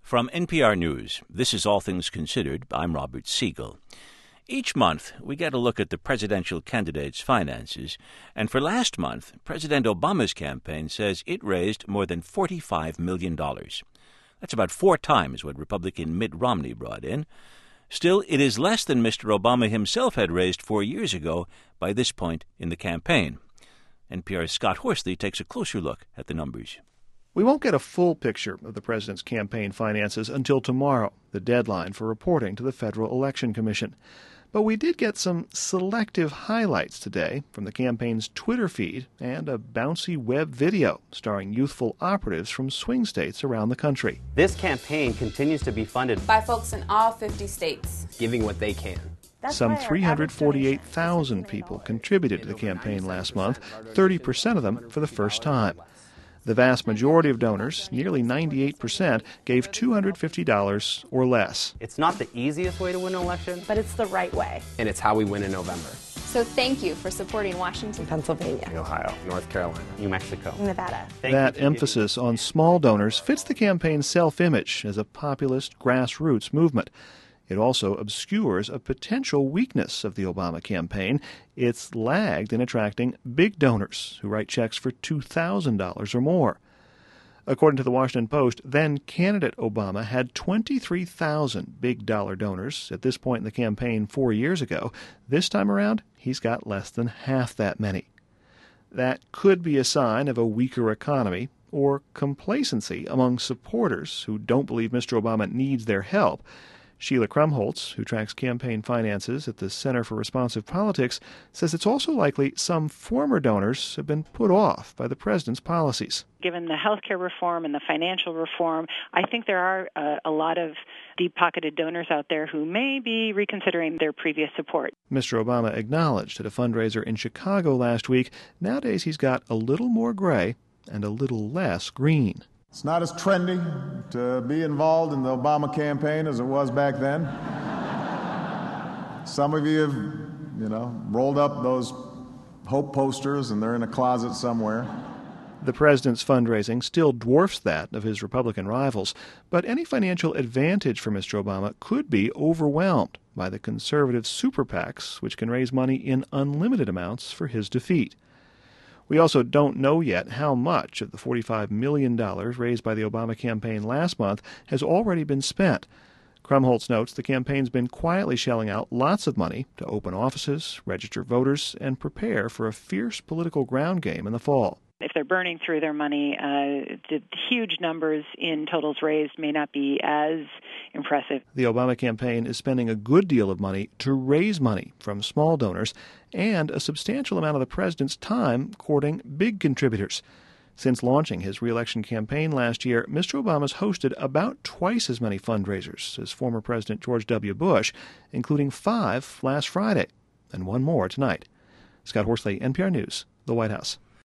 From NPR News, this is All Things Considered. I'm Robert Siegel. Each month, we get a look at the presidential candidate's finances, and for last month, President Obama's campaign says it raised more than $45 million. That's about 4 times what Republican Mitt Romney brought in. Still, it is less than Mr. Obama himself had raised 4 years ago by this point in the campaign. NPR's Scott Horsley takes a closer look at the numbers. We won't get a full picture of the president's campaign finances until tomorrow, the deadline for reporting to the Federal Election Commission. But we did get some selective highlights today from the campaign's Twitter feed and a bouncy web video starring youthful operatives from swing states around the country. This campaign continues to be funded by folks in all 50 states, giving what they can. Some 348,000 people contributed to the campaign last month, 30% of them for the first time. The vast majority of donors, nearly 98%, gave $250 or less. It's not the easiest way to win an election, but it's the right way. And it's how we win in November. So thank you for supporting Washington, Pennsylvania, Ohio, North Carolina, New Mexico, Nevada. That emphasis on small donors fits the campaign's self-image as a populist grassroots movement. It also obscures a potential weakness of the Obama campaign. It's lagged in attracting big donors who write checks for $2,000 or more. According to the Washington Post, then-candidate Obama had 23,000 big-dollar donors at this point in the campaign 4 years ago. This time around, he's got less than half that many. That could be a sign of a weaker economy or complacency among supporters who don't believe Mr. Obama needs their help. Sheila Krumholtz, who tracks campaign finances at the Center for Responsive Politics, says it's also likely some former donors have been put off by the president's policies. Given the health care reform and the financial reform, I think there are a lot of deep-pocketed donors out there who may be reconsidering their previous support. Mr. Obama acknowledged at a fundraiser in Chicago last week, nowadays he's got a little more gray and a little less green. It's not as trendy to be involved in the Obama campaign as it was back then. Some of you have, rolled up those hope posters and they're in a closet somewhere. The president's fundraising still dwarfs that of his Republican rivals, but any financial advantage for Mr. Obama could be overwhelmed by the conservative super PACs, which can raise money in unlimited amounts for his defeat. We also don't know yet how much of the $45 million raised by the Obama campaign last month has already been spent. Krumholtz notes the campaign's been quietly shelling out lots of money to open offices, register voters, and prepare for a fierce political ground game in the fall. If they're burning through their money, the huge numbers in totals raised may not be as impressive. The Obama campaign is spending a good deal of money to raise money from small donors and a substantial amount of the president's time courting big contributors. Since launching his re-election campaign last year, Mr. Obama's hosted about twice as many fundraisers as former President George W. Bush, including 5 last Friday and 1 more tonight. Scott Horsley, NPR News, the White House.